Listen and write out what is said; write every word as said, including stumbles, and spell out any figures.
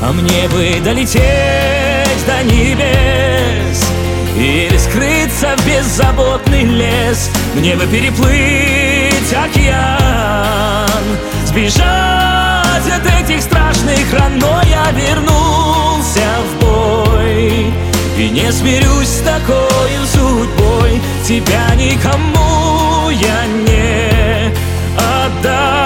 А мне бы долететь до небес или скрыться в беззаботный лес. Мне бы переплыть океан, сбежать от этих страшных ран. Но я вернулся в бой и не смирюсь с такой судьбой. Тебя никому я не отдам.